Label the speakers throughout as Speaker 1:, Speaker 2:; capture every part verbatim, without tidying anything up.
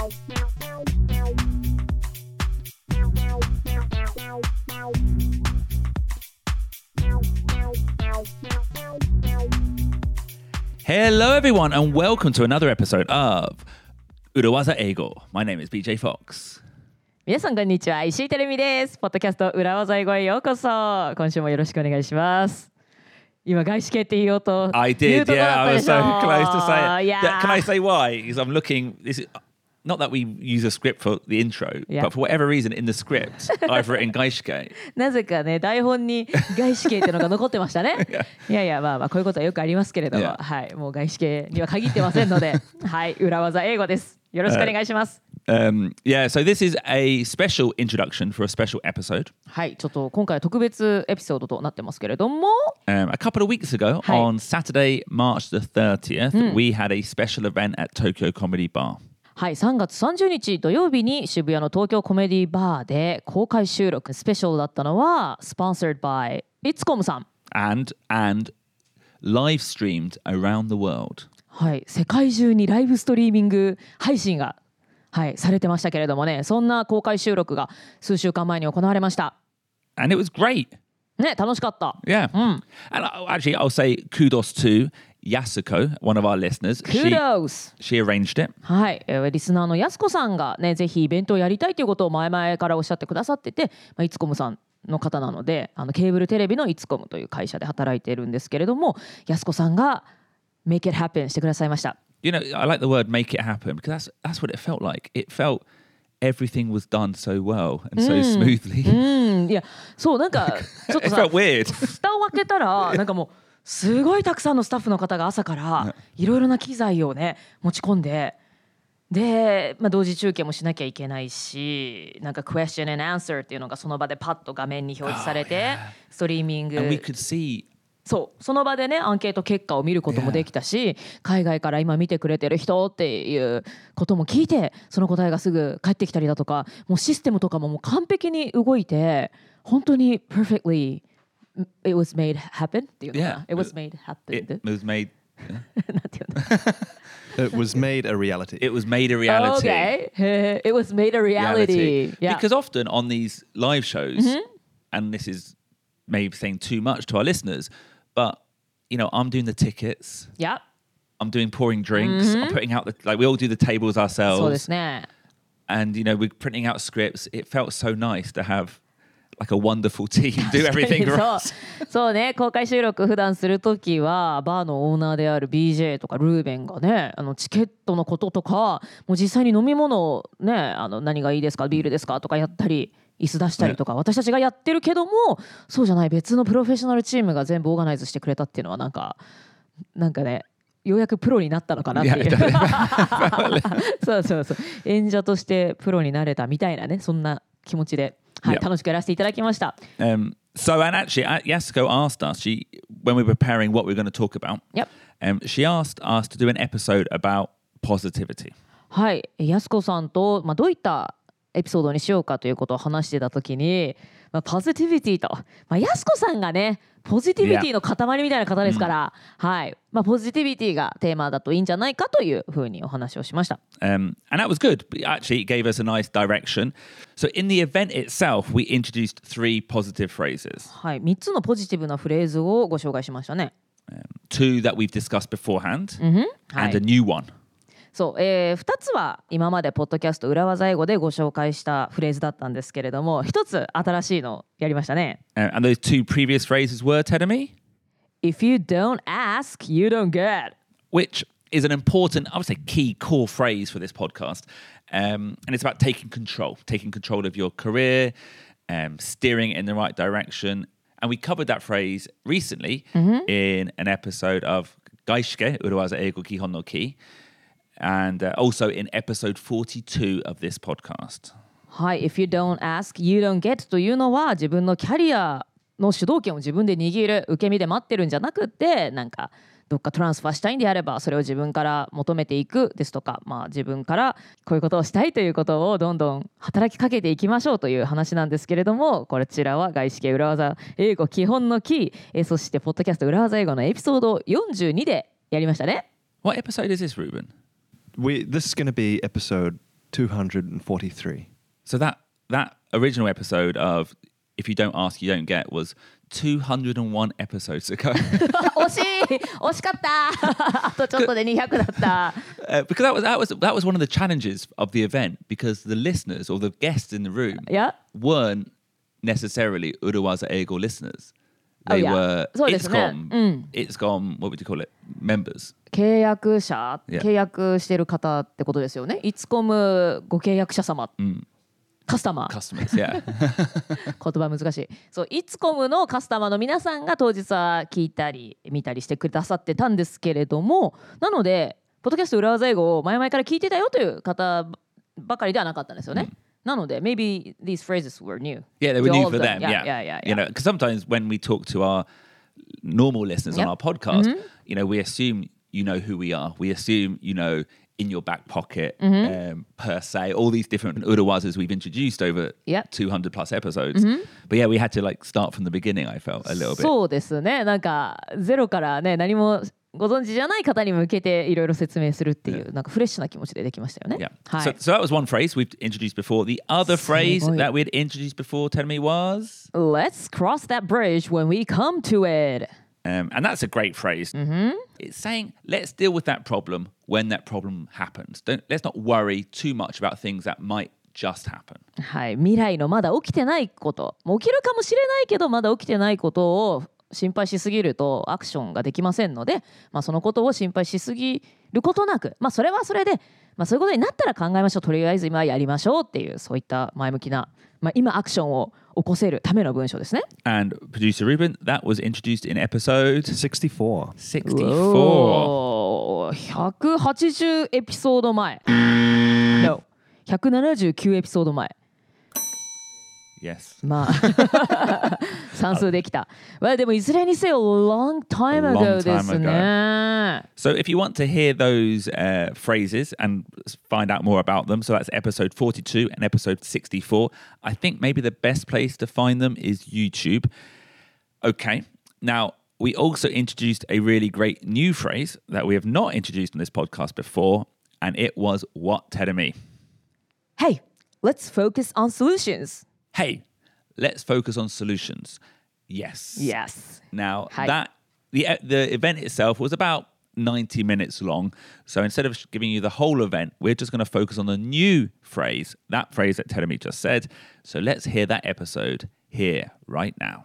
Speaker 1: Hello everyone and welcome to another episode of Urawaza Eigo. My name is B J Fox.
Speaker 2: 皆さんこんにちは、石井てるみです。ポッドキャスト裏技英語へようこそ。今週もよろしくお願いします。今外資系って言おうと
Speaker 1: I
Speaker 2: 言う
Speaker 1: did,
Speaker 2: とこ
Speaker 1: yeah.
Speaker 2: だった
Speaker 1: I
Speaker 2: で
Speaker 1: was
Speaker 2: しょ
Speaker 1: so close to say it.
Speaker 2: Yeah.
Speaker 1: That- Can I say why? Because I'm looking. This is not that we use a script for the intro,
Speaker 2: Yeah.
Speaker 1: but for whatever reason in the script, I've written Gaishike.
Speaker 2: なぜかね、台本に外資系ってのが残ってましたね。いやいや、まあまあこういうことはよくありますけれども、
Speaker 1: Yeah.
Speaker 2: はい、もう外資系には限ってませんので、はい、裏技英語です。よろしくお願いします。
Speaker 1: Um, yeah, so this is a special introduction for a special episode.
Speaker 2: はい、ちょっと今回は特別エピソードとなってますけれども、
Speaker 1: Um, a couple of weeks ago,
Speaker 2: はい。
Speaker 1: on Saturday, March the thirtieth, we had a special event at Tokyo Comedy Bar.
Speaker 2: はい、さんがつさんじゅうにち土曜日に渋谷の東京コメディバーで公開収録スペシャルだったのは Sponsored by いつこむさん。
Speaker 1: And and live streamed around the world.
Speaker 2: はい、世界中にライブストリーミング配信が、はい、されてましたけれどもね、そんな公開収録が数週間前に行われました。
Speaker 1: And it was great.
Speaker 2: ね、楽しかった。
Speaker 1: Yeah.
Speaker 2: うん。
Speaker 1: And I- actually, I'll say kudos to Yasuko, one of our listeners. She,
Speaker 2: Kudos!
Speaker 1: she arranged it.
Speaker 2: はい、えーリスナーのやすこさんがね、ぜひイベントをやりたいということを前々からおっしゃってくださってて、まあ、いつこむさんの方なので、あのケーブルテレビのいつこむという会社で働いているんですけれども、やすこさんが Make it happen してくださいました。
Speaker 1: You know, I like the word make it happen because that's that's what it felt like. It felt everything was done so well and so smoothly.
Speaker 2: うん、いや、そうなんかちょっと
Speaker 1: It
Speaker 2: さ
Speaker 1: felt weird.
Speaker 2: 蓋を開けたらなんかもうすごいたくさんのスタッフの方が朝からいろいろな機材をね持ち込んで、で、まあ、同時中継もしなきゃいけないし、なんか question and answer っていうのがその場でパッと画面に表示されて、ストリーミング
Speaker 1: And we could see
Speaker 2: そうその場でねアンケート結果を見ることもできたし、海外から今見てくれてる人っていうことも聞いて、その答えがすぐ返ってきたりだとか、もうシステムとかももう完璧に動いて、本当に perfectly it was made happen っていうのかな、
Speaker 1: Yeah.
Speaker 2: it was made happen
Speaker 1: it was made
Speaker 2: なんていうの
Speaker 3: It was made a reality.
Speaker 1: it was made a reality.
Speaker 2: Okay. It was made a reality. Yeah.
Speaker 1: Because often on these live shows, and this is maybe saying too much to our listeners, but you know, I'm doing the tickets,
Speaker 2: Yeah.
Speaker 1: I'm doing pouring drinks, I'm putting out the like we all do the tables
Speaker 2: そうです
Speaker 1: ourselves,
Speaker 2: ね。
Speaker 1: and you know, we're printing out scripts. It felt so nice to have like a wonderful team do everything for
Speaker 2: そう
Speaker 1: us.
Speaker 2: そうね、公開収録普段するときはバーのオーナーである ビージェー とかルーベンがね、あのチケットのこととか、もう実際に飲み物をね、あの何がいいですか、ビールですかとかやったり、椅子出したりとか、私たちがやってるけども、そうじゃない別のプロフェッショナルチームが全部オーガナイズしてくれたっていうのはなんかなんかね、ようやくプロになったのかなっていう。そうそうそう、演者としてプロになれたみたいなね、そんな気持ちで、はい、
Speaker 1: Yeah.
Speaker 2: 楽しくやらせていただきました。
Speaker 1: Um, so, and actually, uh, Yasuko asked us, she when we were preparing what we were going to talk about,
Speaker 2: Yep.
Speaker 1: um, she asked us to do an episode about positivity.
Speaker 2: はい、やすこさんと、まあ、どういったエピソードにしようかということを話してた時に、まあ、ポジティビティと、まあ、やすこさんがねポジティビティの塊みたいな方ですから、はい、まあ、ポジティビティがテーマだといいんじゃないかというふうにお話をしました。
Speaker 1: Um, and that was good. Actually, it gave us a nice direction. So, in the event itself, we introduced three positive phrases.
Speaker 2: はい、みっつのポジティブなフレーズをご紹介しましたね。
Speaker 1: Two that we've discussed beforehand,
Speaker 2: はい
Speaker 1: and a new one.
Speaker 2: そう、えー、ふたつは今までポッドキャスト裏技英語でご紹介したフレーズだったんですけれども、ひとつ新しいのやりましたね。
Speaker 1: Uh, and those two previous phrases were, Tedemi,
Speaker 2: If you don't ask, you don't get.
Speaker 1: which is an important, I would say, key core phrase for this podcast. Um, and it's about taking control, taking control of your career, um, steering it in the right direction. And we covered that phrase recently in an episode of Gaishike, Urawaza Eigo Kihon no Ki, and uh, also in episode forty-two of this podcast.
Speaker 2: はい、If you don't ask, you don't get というのは自分のキャリアの主導権を自分で握る、受け身で待ってるんじゃなくって、なんかどっかトランスファーしたいんであればそれを自分から求めていくですとか、まあ、自分からこういうことをしたいということをどんどん働きかけていきましょうという話なんですけれども、こちらは外資系裏技英語基本のキー、えー、そしてポッドキャスト裏技英語のエピソードよんじゅうにでやりましたね。
Speaker 1: What episode is this, Ruben?
Speaker 3: We this is going to be episode two hundred forty-three.
Speaker 1: So that that original episode of If You Don't Ask, You Don't Get was two hundred one episodes ago.
Speaker 2: 惜しい惜しかったあとちょっとでにひゃくだった
Speaker 1: uh, because that was that was that was one of the challenges of the event because the listeners or the guests in the room
Speaker 2: Yeah.
Speaker 1: weren't necessarily Urawaza Eigo listeners.
Speaker 2: Oh,
Speaker 1: They
Speaker 2: yeah.
Speaker 1: were
Speaker 2: そうですね。
Speaker 1: ITSCOM, ITSCOM, what would you call it? Members.
Speaker 2: 契約者、
Speaker 1: Yeah.
Speaker 2: 契約してる方ってことですよね。イツコムご契約者様、カスタマー
Speaker 1: Customers, yeah.
Speaker 2: 言葉難しい。そう、イツコムのカスタマーの皆さんが当日は聞いたり見たりしてくださってたんですけれども、なのでポッドキャスト裏技英語を前々から聞いてたよという方ばかりではなかったんですよね。なので maybe these phrases were new.
Speaker 1: Yeah, they were
Speaker 2: to all
Speaker 1: new
Speaker 2: of
Speaker 1: for
Speaker 2: them.
Speaker 1: them.
Speaker 2: Yeah,
Speaker 1: Yeah,
Speaker 2: yeah, yeah,
Speaker 1: You know, because sometimes when we talk to our normal listeners
Speaker 2: Yep.
Speaker 1: on our podcast, you know, we assume you know who we are. We assume you know in your back pocket, um, per se, all these different Urawazas we've introduced over
Speaker 2: Yep.
Speaker 1: two hundred plus episodes. But yeah, we had to like start from the beginning. I felt a little bit.
Speaker 2: そうですね。なんかゼロからね何もご存知じゃない方に向けていろいろ説明するっていう、なんかフレッシュな気持ちでできましたよね。
Speaker 1: Yeah.
Speaker 2: はい。
Speaker 1: So, so that was one phrase we've introduced before. The other phrase
Speaker 2: すごい。
Speaker 1: that we'd introduced before, tell me, was,
Speaker 2: Let's cross that bridge when we come to it.
Speaker 1: um, and that's a great phrase. It's saying, let's deal with that problem when that problem happens. Don't let's not worry too much about things that might just happen.
Speaker 2: はい。未来のまだ起きてないこと、もう起きるかもしれないけどまだ起きてないことを心配しすぎるとアクションができませんので、まあ、そのことを心配しすぎることなく、まあ、それはそれで、まあ、そういうことになったら考えましょう。とりあえず今はやりましょうっていうそういった前向きな、まあ、今アクションを起こせるための文章ですね。
Speaker 1: And producer Ruben, that was introduced in episode
Speaker 3: sixty-four.
Speaker 1: sixty-four.
Speaker 2: おーひゃくはちじゅうエピソード前 No ひゃくななじゅうきゅうエピソード前
Speaker 1: Yes.
Speaker 2: まあ算数できた。まあでもいずれにせよ long time ago
Speaker 1: Long time
Speaker 2: ですね。
Speaker 1: So if you want to hear those uh, phrases and find out more about them, so that's episode forty-two and episode sixty-four. I think maybe the best place to find them is YouTube. Okay. Now, we also introduced a really great new phrase that we have not introduced on this podcast before, and it was what, Terumi?
Speaker 2: Hey, let's focus on solutions.
Speaker 1: Hey, let's focus on solutions. Yes.
Speaker 2: Yes.
Speaker 1: Now,
Speaker 2: Hi.
Speaker 1: that the the event itself was about ninety minutes long. So instead of giving you the whole event, we're just going to focus on the new phrase, that phrase that Terumi just said. So let's hear that episode here right now.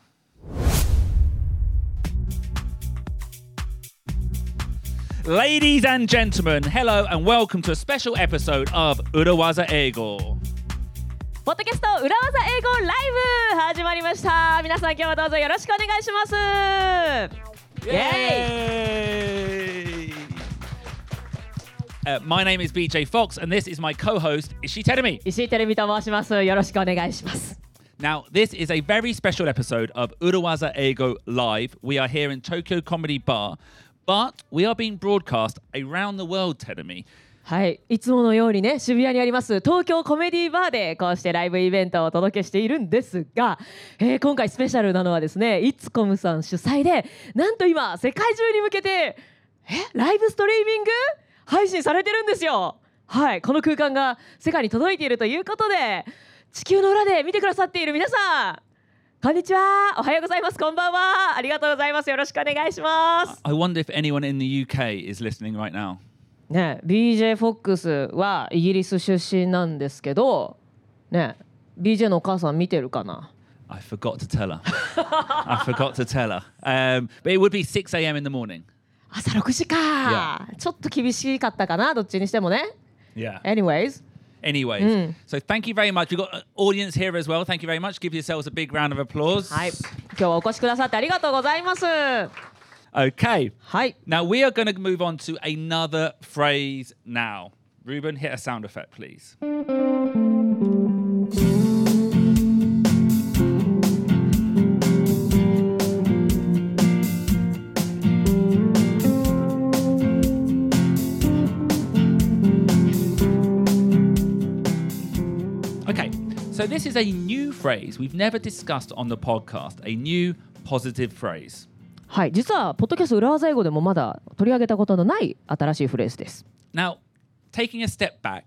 Speaker 1: Ladies and gentlemen, hello and welcome to a special episode of Urawaza Eigo.
Speaker 2: ポッドキャスト裏技英語ライブ始まりました。皆さん今日はどうぞよろしくお願いします。イエーイ
Speaker 1: Yay! Uh, my name is B J Fox and this is my co-host, Ishii Terumi.
Speaker 2: 石井てるみと申します。よろしくお願いします。
Speaker 1: Now, this is a very special episode of Urawaza Eigo Live. We are here in Tokyo Comedy Bar, but we are being broadcast around the world, Terumi.
Speaker 2: はい、いつものようにね渋谷にあります東京コメディバーでこうしてライブイベントをお届けしているんですが、えー、今回スペシャルなのはですねイツコムさん主催でなんと今世界中に向けてえライブストリーミング配信されてるんですよ。はい、この空間が世界に届いているということで地球の裏で見てくださっている皆さんこんにちは、おはようございます、こんばんは、ありがとうございます、よろしくお願いします。
Speaker 1: I wonder if anyone in the U K is listening right now.
Speaker 2: ね、ビージェー フォックスはイギリス出身なんですけど、ね、ビージェー のお母さん見てるかな
Speaker 1: I forgot to tell her. I forgot to tell her. Um, but it would be six a.m. in the morning.
Speaker 2: 朝ろくじか、ちょっと厳しかったかな、どっちにしてもね。
Speaker 1: Yeah.
Speaker 2: Anyways.
Speaker 1: Anyways, so thank you very much. We've got an audience here as well. Thank you very much. Give yourselves a big round of applause.
Speaker 2: はい、今日はお越しくださってありがとうございます。
Speaker 1: Okay.
Speaker 2: はい。
Speaker 1: Now we are going to move on to another phrase now. Ruben, hit a sound effect, please. Okay, so this is a new phrase we've never discussed on the podcast, a new positive phrase.
Speaker 2: はい、実はポッドキャスト裏技英語でもまだ取り上げたことのない新しいフレーズです。
Speaker 1: Now, taking a step back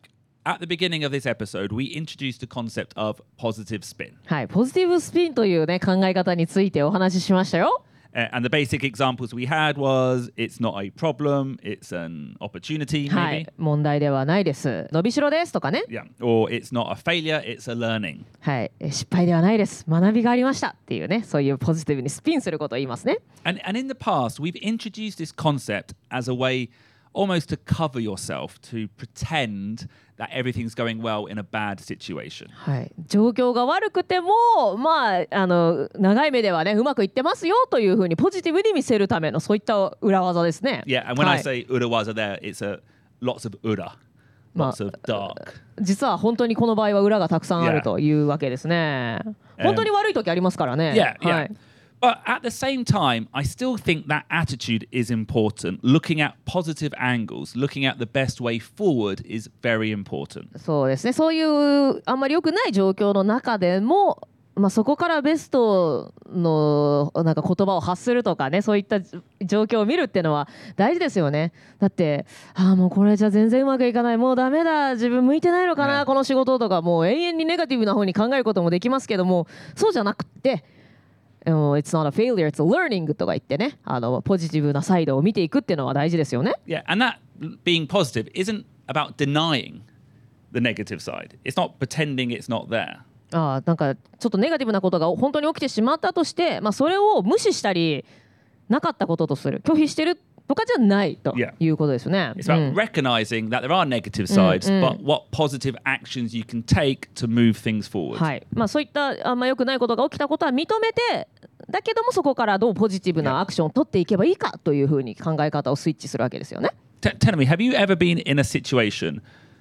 Speaker 1: at the beginning of this episode, we introduced the concept of positive spin.
Speaker 2: はい、ポジティブスピンというね考え方についてお話ししましたよ。
Speaker 1: Uh, and the basic examples we had was it's not a problem, it's an opportunity,
Speaker 2: は
Speaker 1: maybe.
Speaker 2: い、問題ではないです。伸びしろですとかね。
Speaker 1: Yeah. Or it's not a failure, it's a learning.
Speaker 2: はい、失敗ではないです。学びがありましたっていうね、そういうポジティブにスピンすることを言いますね。
Speaker 1: And, and in the past, we've introduced this concept as a way almost to cover yourself, to pretend that everything's going well in a bad situation.
Speaker 2: はい、状況が悪くても、まあ、あの長い目ではねうまくいってますよというふうにポジティブに見せるためのそういった裏技ですね。
Speaker 1: Yeah, and when
Speaker 2: は
Speaker 1: I
Speaker 2: い、
Speaker 1: say urawaza there, it's a lots of ura, lots of dark.
Speaker 2: 実は本当にこの場合は裏がたくさんある
Speaker 1: Yeah.
Speaker 2: というわけですね。本当に悪い時ありますからね。
Speaker 1: Yeah,
Speaker 2: は
Speaker 1: yeah.
Speaker 2: い、
Speaker 1: But at the same time, I still think that attitude is important. Looking at positive angles, looking at the best way forward is very important.
Speaker 2: そうですね。そういうあんまり良くない状況の中でも、まあ、そこからベストのなんか言葉を発するとかね、そういった状況を見るっていうのは大事ですよね。だってああもうこれじゃ全然うまくいかない、もうダメだ、自分向いてないのかな、
Speaker 1: ね
Speaker 2: この仕事とか、もう永遠にネガティブな方に考えることもできますけども、そうじゃなくてIt's not a failure, it's a learning とか言ってね、あのポジティブなサイドを見ていくっていうのは大事ですよね。
Speaker 1: Yeah, and that being positive isn't about denying the negative side. It's not pretending it's not there.
Speaker 2: ああ、なんかちょっとネガティブなことが本当に起きてしまったとして、まあ、それを無視したりなかったこととする、拒否してるとかじゃないと
Speaker 1: Yeah.
Speaker 2: いうことですよね。
Speaker 1: It's about
Speaker 2: うん
Speaker 1: recognizing that there are negative sides,
Speaker 2: mm.
Speaker 1: but what positive actions you can take to move things forward.
Speaker 2: はい、まあ、そういったあんま良くないことが起きたことは認めて、だけどもそこからどうポジティブなアクションを取っていけばいいかというふうに考え方をスイッチするわけですよね。
Speaker 1: T- tell me, have you ever been in a situation,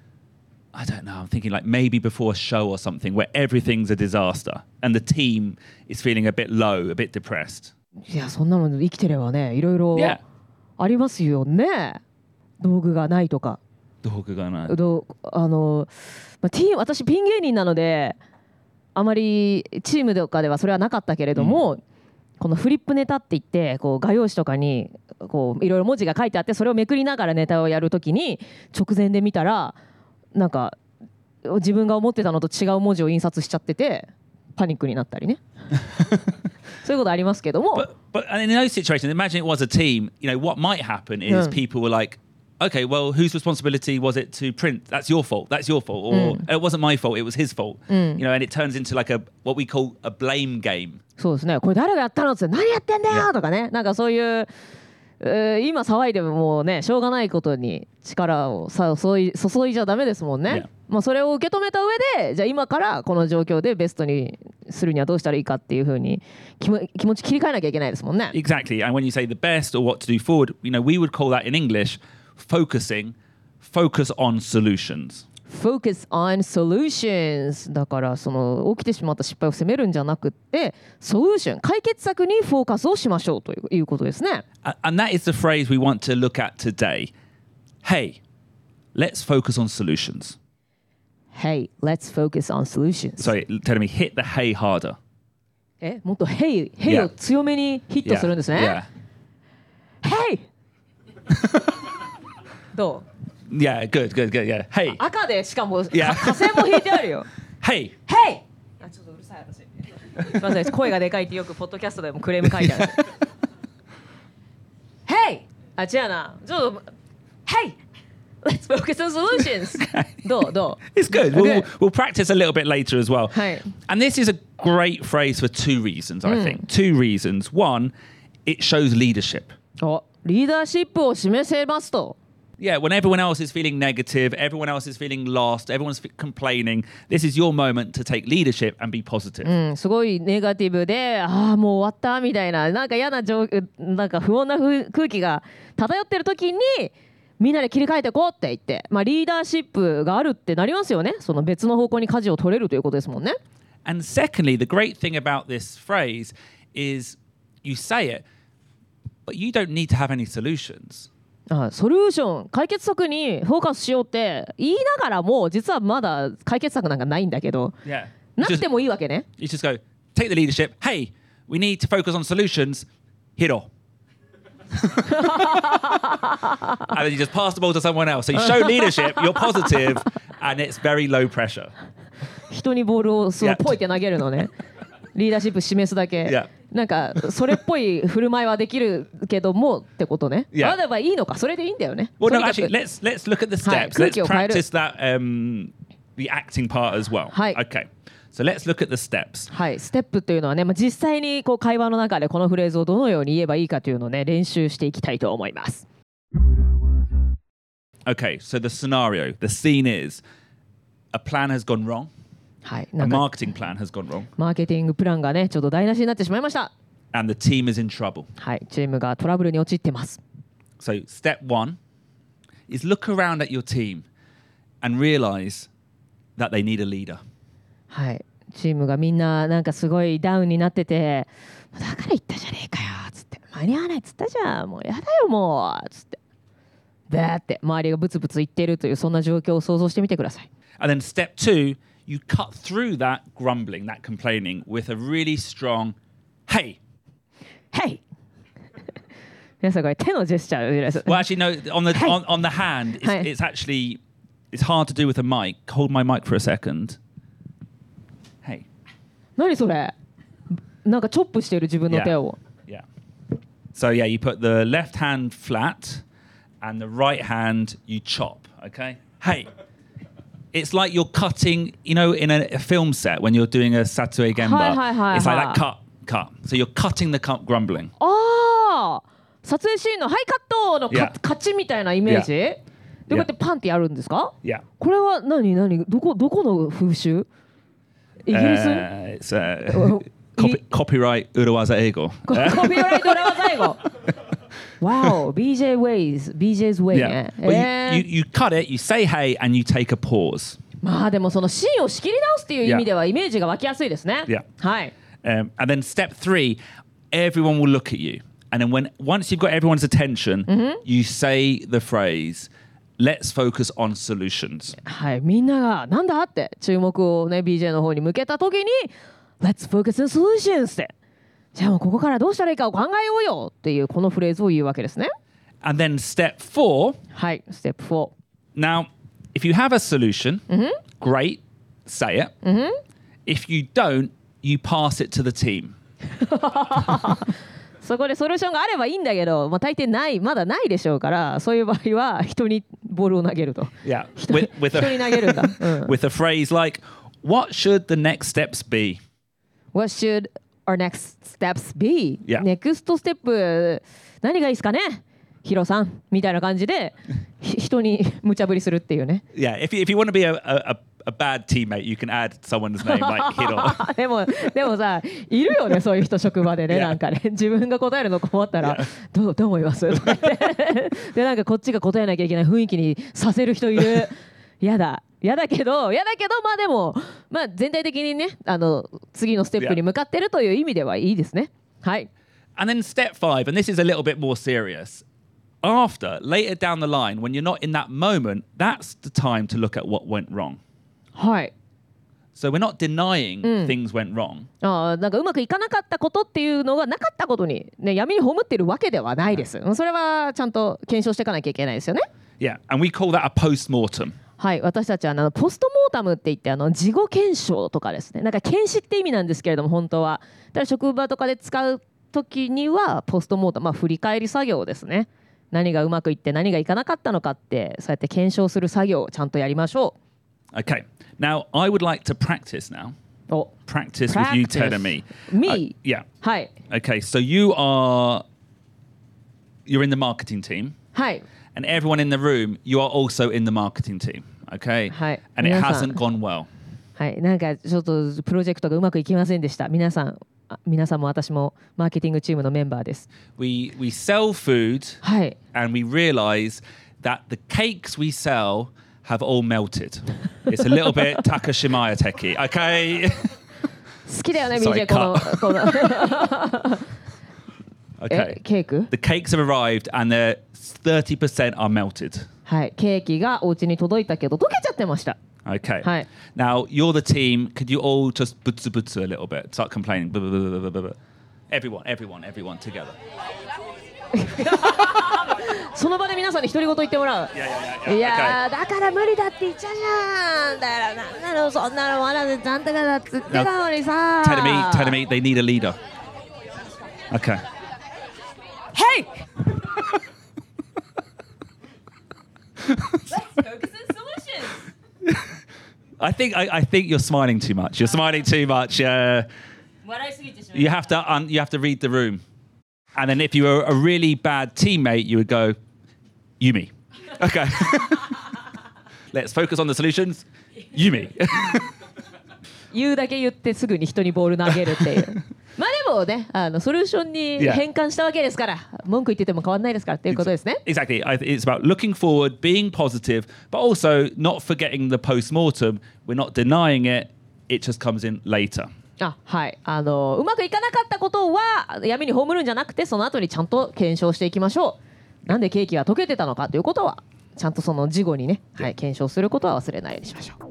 Speaker 1: I don't know, I'm thinking like maybe before a show or something, where everything's a disaster and the team is feeling a bit low, a bit depressed?
Speaker 2: いや、そんなもん生きてればね、いろいろ
Speaker 1: Yeah.
Speaker 2: ありますよね。道具がないとか、どうあの、まあ、ティーン私ピン芸人なのであまりチームとかではそれはなかったけれども、うん、このフリップネタって言ってこう画用紙とかにこういろいろ文字が書いてあって、それをめくりながらネタをやるときに直前で見たらなんか自分が思ってたのと違う文字を印刷しちゃっててパニックになったりねそういうことありますけども。
Speaker 1: But, but in those situations, imagine it was a team, you know, what might happen is、うん、people were like, okay, well, whose responsibility was it to print? That's your fault. That's your fault. Or、うん、it wasn't my fault. It was his fault. うん、you know, and it turns into like a what we call a blame game.
Speaker 2: そうですね。これ誰がやったのって何やってんだよとかね。なんかそういう、えー、今騒いでももうねしょうがないことに力をさ注い注いじゃダメですもんね。まあそれを受け止めた上で、じゃあ今からこの状況でベストにするにはどうしたらいいかっていうふうに気も気持ち切り替えなきゃいけないですもんね。
Speaker 1: Exactly. And when you say the best or what to do forward, you know, we would call that in English focusing, focus on solutions.
Speaker 2: Focus on solutions だからその起きてしまった失敗を責めるんじゃなくてソリューション解決策にフォーカスをしましょうということですね。
Speaker 1: And that is the phrase we want to look at today. Hey, let's focus on solutions.
Speaker 2: Hey, let's focus on solutions.
Speaker 1: Sorry, tell me, hit the hey harder.
Speaker 2: え、もっと Hey, Hey を強めにヒットするんですね。
Speaker 1: Yeah.
Speaker 2: Hey どう
Speaker 1: ？Yeah, good, good, good. Yeah. Hey.
Speaker 2: 赤でしかも、
Speaker 1: yeah.
Speaker 2: 下線も引いてあるよ。
Speaker 1: Hey.
Speaker 2: Hey. あ、ちょっとうるさい私。すみません、声がでかいってよくポッドキャストでもクレーム書いてある。Hey. あ、違うな。ちょっと Hey. Let's focus on solutions. どうど
Speaker 1: う It's good.
Speaker 2: Okay.
Speaker 1: We'll, we'll practice a little bit later as well.
Speaker 2: はい。
Speaker 1: And this is a great phrase for two reasons, I think. Two reasons. One, it shows leadership.
Speaker 2: お、リーダーシップを示せますと。
Speaker 1: Yeah, when everyone else is feeling negative, everyone else is feeling lost, everyone's complaining, this is your moment to take leadership and be positive.
Speaker 2: うん、すごいネガティブで、ああもう終わったみたいな、なんか嫌な状なんか不穏な空気が漂ってる時にみんなで切り替えていこうって言って、まあ、リーダーシップがあるってなりますよね。その別の方向に舵を取れるということですもんね。
Speaker 1: And secondly, the great thing about this phrase is you say it, but you don't need to have any solutions.
Speaker 2: ああ、ソリューション解決策にフォーカスしようって言いながらも実はまだ解決策なんかないんだけど、
Speaker 1: Yeah.
Speaker 2: なくてもいいわけね。
Speaker 1: You just go, take the leadership. Hey, we need to focus on solutions. Hiro. And then you just pass the ball to someone else. So you show leadership, you're positive, and it's very low pressure.
Speaker 2: 人にボールをそう
Speaker 1: Yeah.
Speaker 2: ポイって投げるのね。リーダーシップ示すだけ。
Speaker 1: Yeah.
Speaker 2: なんかそれっぽい振る舞いはできるけどもってことね。
Speaker 1: Yeah.
Speaker 2: まだばいいのか、それでいいんだよね。
Speaker 1: Well,
Speaker 2: と
Speaker 1: no,
Speaker 2: にかく
Speaker 1: actually, let's let's look at the
Speaker 2: はい、
Speaker 1: steps.
Speaker 2: 空
Speaker 1: Let's
Speaker 2: 気を変える。
Speaker 1: practice that um, the acting part as well.
Speaker 2: はい。
Speaker 1: Okay. So let's look at the steps.
Speaker 2: はい、ステップというのはね、まあ、実際にこう会話の中でこのフレーズをどのように言えばいいかというのをね練習していきたいと思います。
Speaker 1: Okay. So the scenario, the scene is a plan has gone wrong.
Speaker 2: はい、
Speaker 1: A
Speaker 2: なんか
Speaker 1: marketing plan has gone wrong,
Speaker 2: マーケティングプランがねちょっと台無しになってしまいました。
Speaker 1: and the team is in trouble.
Speaker 2: はい、チームがトラブルに陥ってます。
Speaker 1: So step one is look around at your team and realize that they need a leader.
Speaker 2: はい、チームがみんななんかすごいダウンになってて、だから言ったじゃねえかよつって、間に合わないっつったじゃん、もうやだよもうつって、だって周りがブツブツ言ってるというそんな状況を想像してみてください。
Speaker 1: And then step two, you cut through that grumbling, that complaining with a really strong, hey.
Speaker 2: Hey! 皆さんこれ手のジェスチャーです。
Speaker 1: Well, actually, no. On the
Speaker 2: Hey.
Speaker 1: on, on the hand, it's,
Speaker 2: Hey.
Speaker 1: it's actually it's hard to do with a mic. Hold my mic for a second. Hey.
Speaker 2: 何それ？なんかチョップしてる自分の手を。
Speaker 1: Yeah. So yeah, you put the left hand flat, and the right hand you chop. Okay. Hey. It's like you're cutting, you know, in a, a film set when you're doing a Satsue Gemba.
Speaker 2: Hi, hi, hi,
Speaker 1: it's like
Speaker 2: hi.
Speaker 1: that cut, cut. So you're cutting the cut grumbling.
Speaker 2: ああ、撮影シーンのハイカットのカ
Speaker 1: Yeah.
Speaker 2: 勝ちみたいなイメージ？
Speaker 1: Yeah.
Speaker 2: でこうやってパンってやるんですか？
Speaker 1: Yeah.
Speaker 2: これは何何どこどこの風習？イギリス？
Speaker 1: Uh, it's uh,
Speaker 2: Oh,
Speaker 1: copy,
Speaker 2: y-
Speaker 1: copyright Urawaza Ego.
Speaker 2: ココピーライト裏技英語。Wow, ビージェー ways, ビージェー 's way ね。
Speaker 1: Yeah. Well,
Speaker 2: え
Speaker 1: you,
Speaker 2: ー
Speaker 1: you, you cut it, you say hey, and you take a pause.
Speaker 2: まあでもそのシーンを仕切り直すっていう意味ではイメージが湧きやすいですね。
Speaker 1: Yeah.
Speaker 2: はい。
Speaker 1: Um, and then step three, everyone will look at you. And then when once you've got everyone's attention, you say the phrase, let's focus on solutions.
Speaker 2: はい、みんながなんだって注目をね ビージェー の方に向けた時に Let's focus on solutions ってじゃあもうここからどうしたらいいかを考えようよっていうこのフレーズを言うわけですね。
Speaker 1: And then step four,
Speaker 2: はい、ステップフォー。
Speaker 1: now, if you have a solution, great, say it. If you don't, you pass it to the team.
Speaker 2: そこでソリューションがあればいいんだけど、まあ、大抵ないまだないでしょうからそういう場合は人にボールを投げると
Speaker 1: Yeah.
Speaker 2: 人
Speaker 1: With, with,
Speaker 2: 人に投げるんだ、うん、
Speaker 1: a, with a phrase like, what should the next steps be?
Speaker 2: What should our next steps be?
Speaker 1: Yeah.
Speaker 2: ネクストステップ何がいいですかねヒロさんみたいな感じでひ人に無茶ぶりするっていうね
Speaker 1: Yeah, if you, if you want to be a, a, a bad teammate, you can add someone's name like Hiro.
Speaker 2: でもでもさいるよねそういう人職場でね
Speaker 1: Yeah.
Speaker 2: なんかね自分が答えるの困ったら
Speaker 1: Yeah.
Speaker 2: どうどう思いますとか言ってでなんかこっちが答えなきゃいけない雰囲気にさせる人いるやだやだけどやだけどまあでもまあ全体的にねあの次のステップに向かってるという意味ではいいですねはい
Speaker 1: And then step five, and this is a little bit more serious. After, later down the line, when you're not in that moment, that's the time to look at what went wrong.
Speaker 2: はい
Speaker 1: So we're not denying things went wrong.
Speaker 2: あーなんかうまくいかなかったことっていうのがなかったことに、ね、闇に葬ってるわけではないです。それはちゃんと検証していかなきゃいけないですよね。
Speaker 1: Yeah, and we call that a post-mortem.
Speaker 2: はい、私たちはあのポストモータムって言ってあの事後検証とかですね。なんか検視って意味なんですけれども本当は。だから職場とかで使う時にはポストモータム、まあ振り返り作業ですね。何がうまくいって何がいかなかったのかってそうやって検証する作業をちゃんとやりましょう。
Speaker 1: Okay, now I would like to practice now.
Speaker 2: お、
Speaker 1: Practice with you
Speaker 2: Practice.
Speaker 1: telling me.
Speaker 2: Me?
Speaker 1: Uh, yeah.
Speaker 2: はい
Speaker 1: Okay, so you are, you're in the marketing team.
Speaker 2: はい
Speaker 1: And everyone in the room, you are also in the marketing team, okay?
Speaker 2: はい。
Speaker 1: And it
Speaker 2: 皆さん。
Speaker 1: hasn't gone well.
Speaker 2: はい、なんかちょっとプロジェクトがうまくいきませんでした。皆さん、あ皆さんも私もマーケティングチームのメンバーです。
Speaker 1: We we sell food
Speaker 2: はい。
Speaker 1: and we realize that the cakes we sell have all melted. It's a little bit Takashimaya techy, okay?
Speaker 2: 好きだよね、
Speaker 1: Sorry,
Speaker 2: ビージェー このこの
Speaker 1: Okay.
Speaker 2: えケーキ？
Speaker 1: The cakes have arrived and they're thirty percent are melted.
Speaker 2: はい、ケーキがお家に届いたけど溶けちゃってました。
Speaker 1: Okay.
Speaker 2: Hi.
Speaker 1: Now you're the team. Could you all just butsu butsu a little bit? Start complaining. Blah, blah, blah, blah, blah, blah. Everyone, everyone, everyone together.
Speaker 2: その場で皆さんに独り言言ってもらう。
Speaker 1: Yeah, yeah, yeah.
Speaker 2: いやーだから無理だって言っちゃうじゃん。だからなんなのそんなのまだちゃんとかだっつってたのにさ。
Speaker 1: Tell me, tell me, they need a leader. Okay.
Speaker 2: Hey!
Speaker 1: I think I, I think you're smiling too much. You're smiling too much. Uh, you have to un, you have to read the room, and then if you were a really bad teammate, you would go, Yumi. Okay. Let's focus on the solutions. Yumi.
Speaker 2: 言うだけ言ってすぐに人にボール投げるっていう。まあでもね、あのソリューションに変換したわけですから、文句言ってても変わんないですからっていうことですね。
Speaker 1: Exactly. I, it's about looking forward, being positive, but also not forgetting the post-mortem. We're not denying it. It just comes in later.
Speaker 2: あ、はい。あのうまくいかなかったことは闇に葬るんじゃなくて、その後にちゃんと検証していきましょう。なんでケーキが溶けてたのかということは、ちゃんとその事後にね、はい、検証することは忘れないようにしましょう。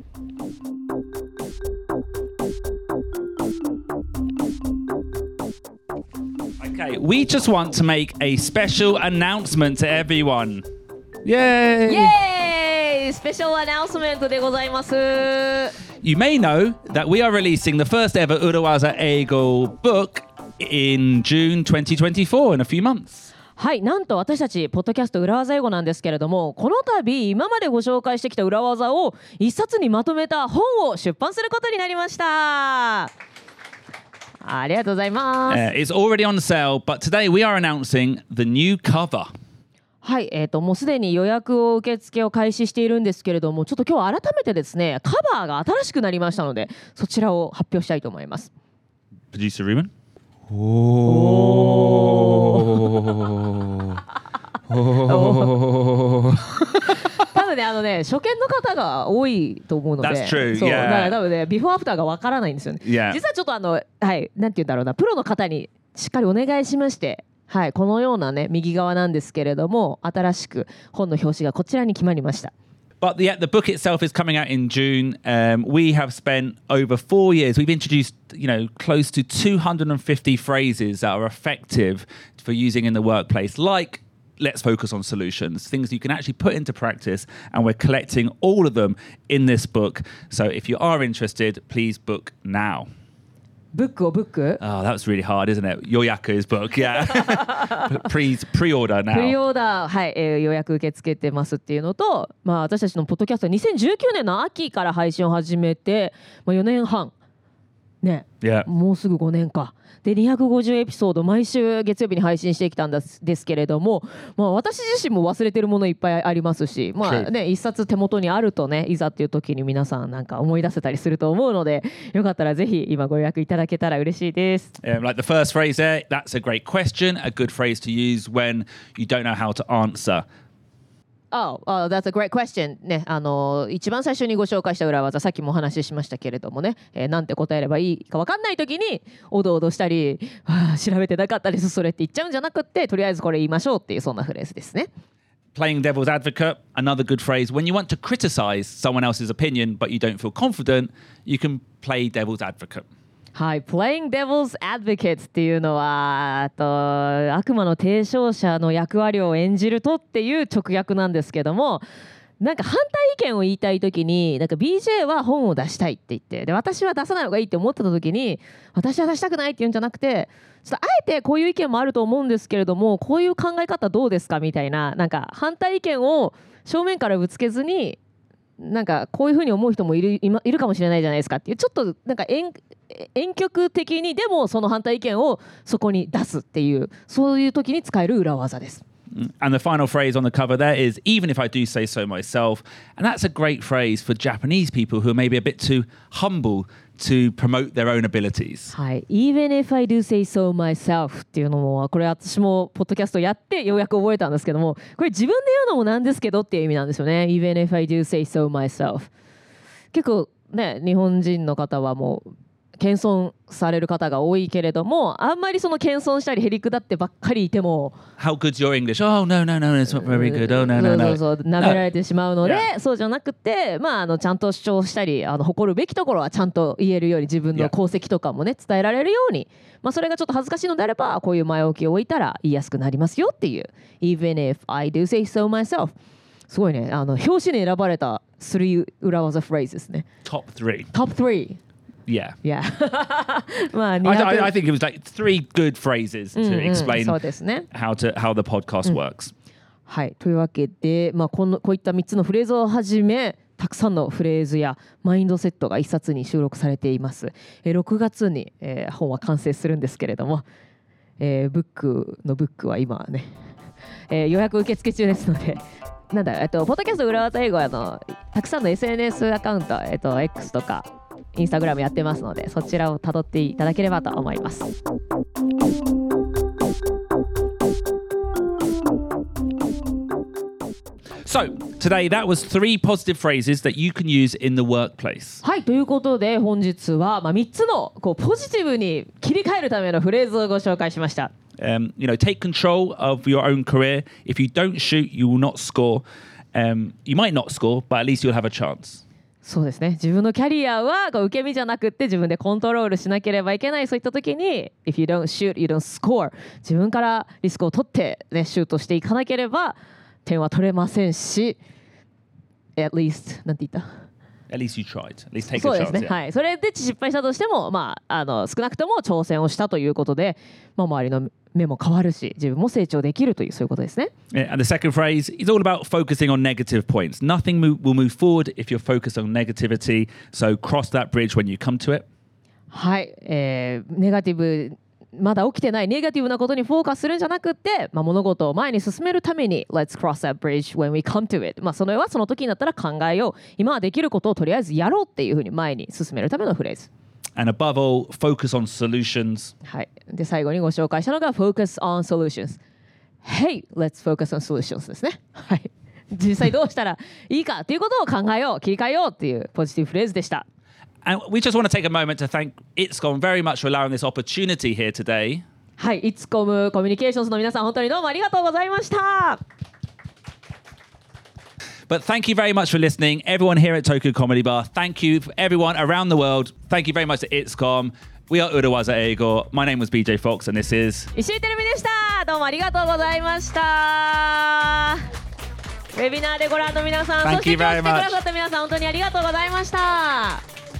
Speaker 1: Okay, we just want to make a special announcement to everyone. Yay!
Speaker 2: イエーイ！スペシャルアナウンスメントでございます。
Speaker 1: You may know that we are releasing the first ever Urawaza Eigo book in June twenty twenty-four, in a few months.
Speaker 2: はい、なんと私たちポッドキャスト裏技英語なんですけれども、この度今までご紹介してきた裏技を一冊にまとめた本を出版することになりました。ありがとうございます。
Speaker 1: Uh, it's already on sale, but today we are announcing the new cover.
Speaker 2: はい、えーと、もうすでに予約を受付を開始しているんですけれども、ちょっと今日改めてですね、カバーが新しくなりましたので、そちらを発表したいと思います。
Speaker 1: Producer Ruben?
Speaker 3: Oh. Oh.
Speaker 2: 多分ね、あのね、初見の方が多いと思うので、
Speaker 1: That's true,
Speaker 2: そう、
Speaker 1: yeah.
Speaker 2: だから多分ね、ビフォーアフターがわからないんですよね。
Speaker 1: Yeah.
Speaker 2: 実はちょっとあの、はい、なんて言うんだろうな、プロの方にしっかりお願いしまして、はい、このようなね、右側なんですけれども、新しく本の表紙がこちらに決まりました。
Speaker 1: But the, the book itself is coming out in June. Um, we have spent over four years. We've introduced, you know, close to two hundred fifty phrases that are effective for using in the workplace, like let's focus on solutions, things you can actually put into practice. And we're collecting all of them in this book. So if you are interested, please book now.
Speaker 2: ブックをブック
Speaker 1: Oh, that was really hard, isn't it? Yoyaku's book, yeah. Please pre-order now.
Speaker 2: プリオーダー、はい、えー、予約受け付けてますっていうのと、まあ、私たちのポッドキャストはにせんじゅうきゅうねんの秋から配信を始めて、まあ、よねんはんね、
Speaker 1: Yeah.
Speaker 2: もうすぐごねんかでにひゃくごじゅうエピソード毎週月曜日に配信してきたんですですけれども、まあ、私自身も忘れてるものいっぱいありますし、まあね、一冊手元にあるとね、いざっていう時に皆さんなんか思い出せたりすると思うので、よかったらぜひ今ご予約いただけたら嬉しいです。
Speaker 1: Um, like the first phrase there, that's a great question, a good phrase to use when you don't know how to answer.Oh,
Speaker 2: oh, that's a great question. ね、あの一番最初にご紹介した裏技、さっきもお話ししましたけれどもね、えー、なんて答えればいいか分かんない時におどおどしたり、はあ、調べてなかったですそれって言っちゃうんじゃなくって、とりあえずこれ言いましょうっていうそんなフレーズですね。
Speaker 1: Playing devil's advocate, another good phrase. When you want to criticize someone else's opinion but you don't feel confident, you can play devil's advocate.
Speaker 2: はい、Playing Devil's Advocate っていうのはあと悪魔の提唱者の役割を演じるとっていう直訳なんですけども、なんか反対意見を言いたい時になんか ビージェー は本を出したいって言って、で私は出さない方がいいって思ってた時に、私は出したくないって言うんじゃなくて、ちょっとあえてこういう意見もあると思うんですけれども、こういう考え方どうですかみたいな、なんか反対意見を正面からぶつけずに、なんかこういうふうに思う人もいる、いま、いるかもしれないじゃないですかっていう、ちょっとなんか遠遠曲的にでもその反対意見をそこに出すっていう、そういう時に使える裏技です。
Speaker 1: And the final phrase on the cover there is, even if I do say so myself. And that's a great phrase for Japanese people who are maybe a bit too humble to promote their own abilities.
Speaker 2: はい、Even if I do say so myself っていうのも、これ私もポッドキャストやってようやく覚えたんですけども、これ自分で言うのもなんですけどっていう意味なんですよね。Even if I do say so myself。結構ね、日本人の方はもう謙遜される方が多いけれども、あんまりその謙遜したりへりくだってばっかりいても
Speaker 1: How good's your English? Oh, no, no, no, it's not very good. Oh, no,
Speaker 2: そ
Speaker 1: no,
Speaker 2: う
Speaker 1: no.
Speaker 2: そうそう舐められてしまうので、
Speaker 1: Yeah.
Speaker 2: そうじゃなくて、まあ、あのちゃんと主張したりあの誇るべきところはちゃんと言えるように自分の
Speaker 1: Yeah.
Speaker 2: 功績とかもね伝えられるように、まあ、それがちょっと恥ずかしいのであればこういう前置きを置いたら言いやすくなりますよっていう Even if I do say so myself。 すごいね、あの表紙に選ばれたスリー裏技フレーズですね。
Speaker 1: Top three.
Speaker 2: トップスリー。
Speaker 1: Yeah.
Speaker 2: Yeah まあ
Speaker 1: I,
Speaker 2: にひゃく
Speaker 1: I, I think it was like three good phrases to
Speaker 2: うんうん
Speaker 1: explain
Speaker 2: そうですね。
Speaker 1: how to how the podcast works.
Speaker 2: はい、というわけで、まあ、このこういったみっつのフレーズをはじめたくさんのフレーズやマインドセットが一冊に収録されています。えーろくがつに、えー本は完成するんですけれども、えーブックのブックは今ね、えー予約受付中ですのでなんだ、えっと、ポッドキャスト裏技英語はあのたくさんの エスエヌエス アカウント、えっと、X とかインスタグラムやってますので、そちらを辿っていただければと思います。
Speaker 1: So today that was three positive phrases that you can use in the workplace.
Speaker 2: はい、ということで本日は、まあ、みっつのこうポジティブに切り替えるためのフレーズをご紹介しました。
Speaker 1: Um, you know, take control of your own career. If you don't shoot, you will not score. Um, you might not score, but at least you'll have a chance.
Speaker 2: そうですね、自分のキャリアはこう受け身じゃなくって自分でコントロールしなければいけない。そういった時に If you don't shoot, you don't score。 自分からリスクを取って、ね、シュートしていかなければ点は取れませんし At least なんて言った
Speaker 1: At least you tried. At least take
Speaker 2: そう
Speaker 1: a
Speaker 2: です
Speaker 1: chance.
Speaker 2: ね、
Speaker 1: Yeah.
Speaker 2: はい、それで失敗したとしても、まあ、あの少なくとも挑戦をしたということで、まあ、周りの目も変わるし自分も成長できるというそういうことですね。
Speaker 1: Yeah, and the second phrase is all about focusing on negative points. Nothing mo- will move forward if you're focused on negativity. So cross that bridge when you come to it.
Speaker 2: はい、えー、ネガティブまだ起きてないネガティブなことにフォーカスするんじゃなくって、まあ、物事を前に進めるために Let's cross that bridge when we come to it、まあ、それはその時になったら考えよう、今はできることをとりあえずやろうっていうふうに前に進めるためのフレーズ。
Speaker 1: And above all, focus on solutions.
Speaker 2: はい、で最後にご紹介したのが Focus on solutions。 Hey, let's focus on solutions ですね。はい、実際どうしたらいいかということを考えよう、切り替えようっていうポジティブフレーズでした。
Speaker 1: And we just want to take a moment to thank ITSCOM very much for allowing this opportunity here today.
Speaker 2: はい、イツコムコミュニケーションズの皆さん本当にどうもありがとうございました。
Speaker 1: But thank you very much for listening. Everyone here at Tokyo Comedy Bar, thank you for everyone around the world. Thank you very much to ITSCOM. We are Urawaza Eigo. My name was B J Fox and this is...
Speaker 2: 石井てるみでした。どうもありがとうございました。ウェビナーでご覧の皆さん、
Speaker 1: Thank
Speaker 2: そして
Speaker 1: you
Speaker 2: 今日
Speaker 1: very
Speaker 2: 来てく
Speaker 1: much.
Speaker 2: ださった皆さん本当にありがとうございました。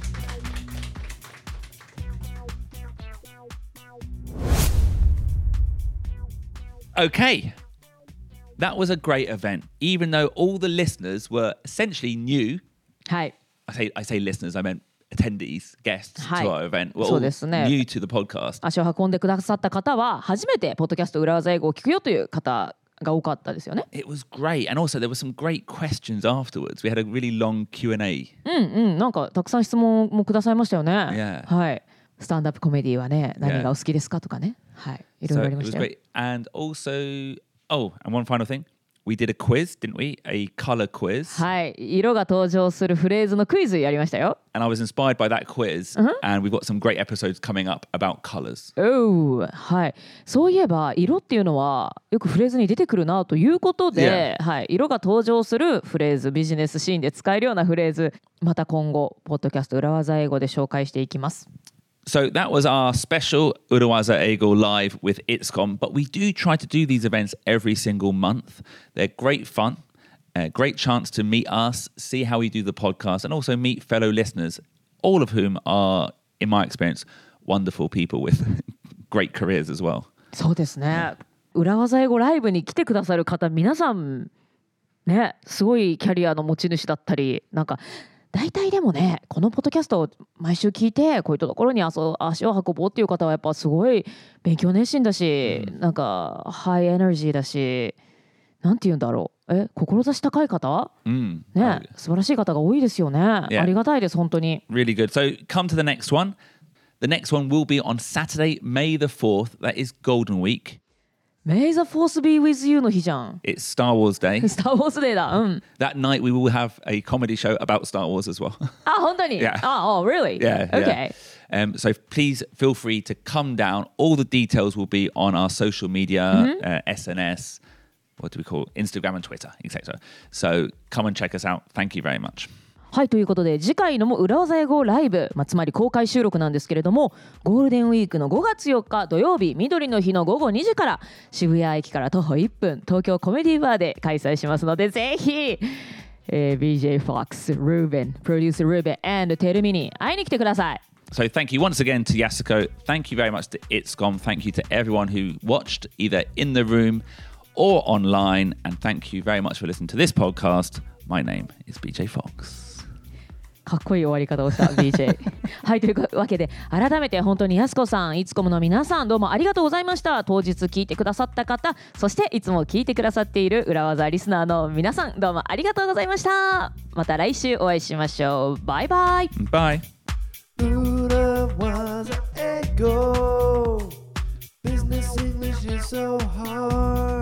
Speaker 1: Okay. That was a great event. Even though all the listeners were essentially new,
Speaker 2: はい、
Speaker 1: I say I say listeners, I meant attendees, guests to
Speaker 2: はい
Speaker 1: our event, were
Speaker 2: そう
Speaker 1: all
Speaker 2: ですね。
Speaker 1: new to the podcast.
Speaker 2: 足を運んでくださった方は初めてポッドキャスト裏技英語を聞くよという方が多かったですよね。
Speaker 1: It was great. And also there were some great questions afterwards. We had a really long Q and A.
Speaker 2: うんうん、なんかたくさん質問もくださいましたよね。
Speaker 1: Yeah.
Speaker 2: はい、スタンダップコメディはね、何がお好きですかとかね、はい、いろい
Speaker 1: So
Speaker 2: ろあ
Speaker 1: it
Speaker 2: りま
Speaker 1: was
Speaker 2: したよ。
Speaker 1: great. And also, oh, and one final thing. We did a quiz, didn't we? A color quiz.
Speaker 2: はい、色が登場するフレーズのクイズやりましたよ。
Speaker 1: And I was inspired by that quiz. And we've got some great episodes coming up about colors.
Speaker 2: おう、はい、そういえば色っていうのはよくフレーズに出てくるなということで、はい、色が登場するフレーズ、ビジネスシーンで使えるようなフレーズ、また今後ポッドキャスト裏技英語で紹介していきます。
Speaker 1: So that was our special Urawaza Eigo live with ITSCOM. But we do try to do these events every single month. They're great fun, a great chance to meet us, see how we do the podcast, and also meet fellow listeners, all of whom are, in my experience, wonderful people with great careers as well.
Speaker 2: そうですね、裏技英語ライブに来てくださる方皆さんね、すごいキャリアの持ち主だったり、なんか大体でもね、このポッドキャストを毎週聞いてこういったところに足を運ぼうっていう方はやっぱすごい勉強熱心だし、うん、なんかハイエネルギーだし、なんて言うんだろう、え、志高い方、うん、ね、oh, 素晴らしい方が多いですよね。Yeah. ありがたいです本当に。
Speaker 1: Really good. So come to the next one. The next one will be on Saturday, May the fourth. That is Golden Week.
Speaker 2: May the force be with you の日じゃん。
Speaker 1: It's Star Wars Day.
Speaker 2: スター・ウォーズデーだ。うん。
Speaker 1: That night we will have a comedy show about Star Wars as well.
Speaker 2: あ、本当に
Speaker 1: Yeah.
Speaker 2: あ、oh, really?
Speaker 1: Yeah,
Speaker 2: Okay.
Speaker 1: yeah. Um, so please feel free to come down. All the details will be on our social media, uh, S N S, what do we call it? Instagram and Twitter, et cetera. So come and check us out. Thank you very much.
Speaker 2: はい、ということで次回のも裏技英語ライブ、まあ、つまり公開収録なんですけれども、ゴールデンウィークのごがつよっか土曜日、緑の日のごごにじから渋谷駅から徒歩いっぷん、東京コメディバーで開催しますので、ぜひ、えー、ビージェー Fox、Ruben、プロデュース Ruben and テルミに会いに来てください。
Speaker 1: So thank you once again to Yasuko. Thank you very much to It'sGone. Thank you to everyone who watched either in the room or online. And thank you very much for listening to this podcast. My name is ビージェー Fox.
Speaker 2: かっこいい終わり方をした ビージェー はい、というわけで改めて本当にやすこさん、いつこむの皆さん、どうもありがとうございました。当日聞いてくださった方、そしていつも聞いてくださっている裏技リスナーの皆さん、どうもありがとうございました。また来週お会いしましょう。バイバイ。
Speaker 1: Bye.
Speaker 4: 裏技英語 Business English is so hard